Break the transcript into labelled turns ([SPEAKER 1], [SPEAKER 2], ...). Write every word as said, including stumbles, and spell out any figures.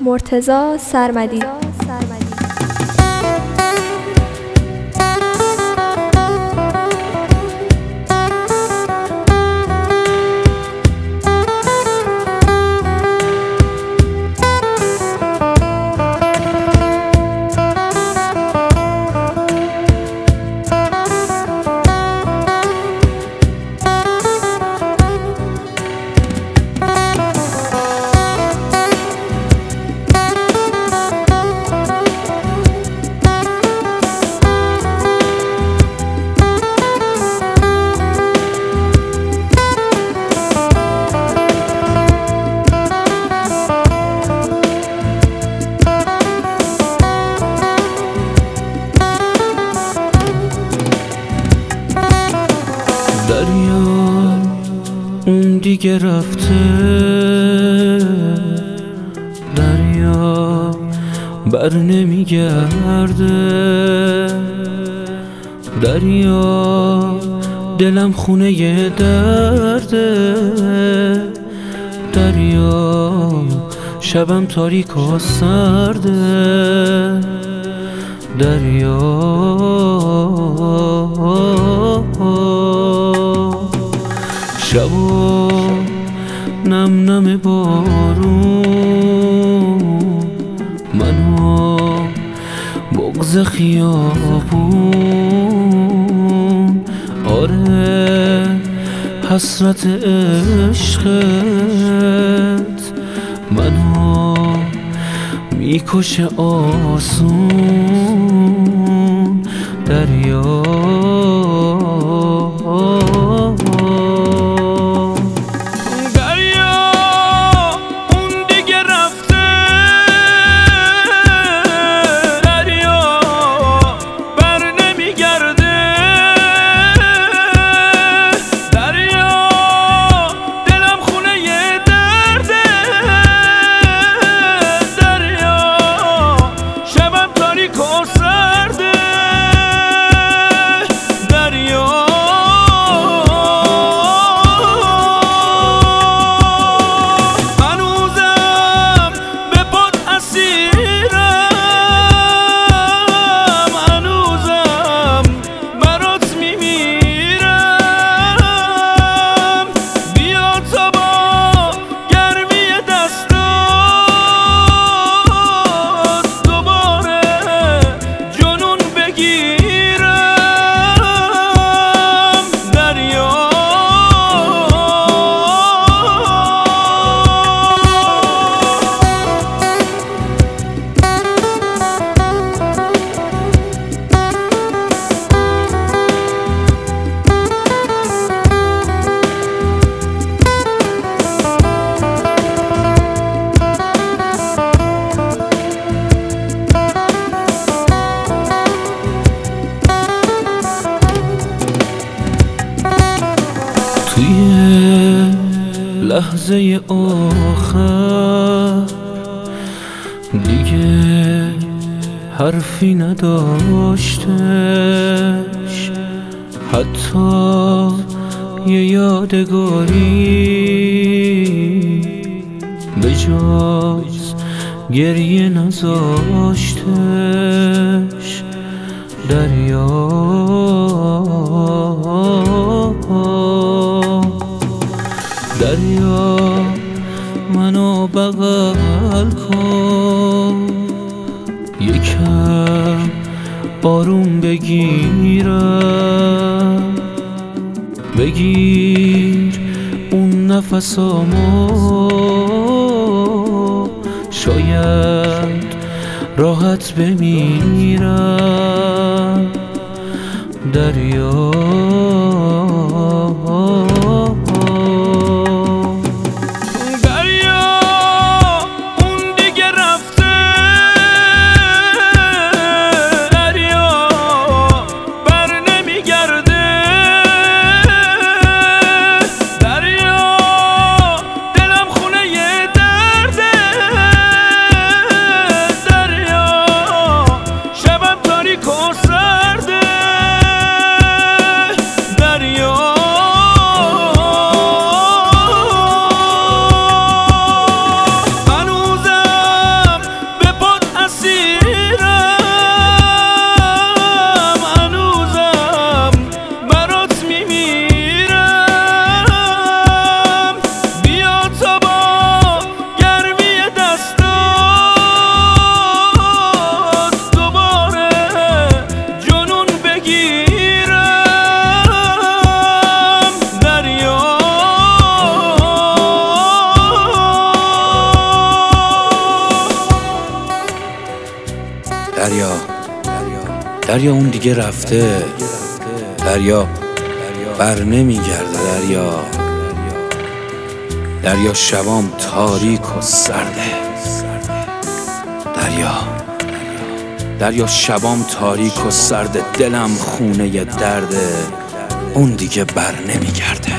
[SPEAKER 1] مرتضی سرمدی.
[SPEAKER 2] دریا اون دیگه رفته، دریا بر نمیگرده، دریا دلم خونه یه درده، دریا شبم تاریک و سرده، دریا شبا نم نم بارون، منو بغض خیابون، آره حسرت عشقت منو میکشه آسون، دریا توی لحظه آخر دیگه حرفی نداشتش، حتی یه یادگاری به جز گریه نذاشتش، دریا دریا منو بغل کن، یکم آروم بگیرم، بگیر اون نفسامو، شاید راحت بمیرم، دریا
[SPEAKER 1] دریا اون دیگه رفته، دریا بر نمیگرده، دریا دریا شبام تاریک و سرده، دریا دریا شبام تاریک و سرده، دلم خونه درده، اون دیگه بر نمیگرده.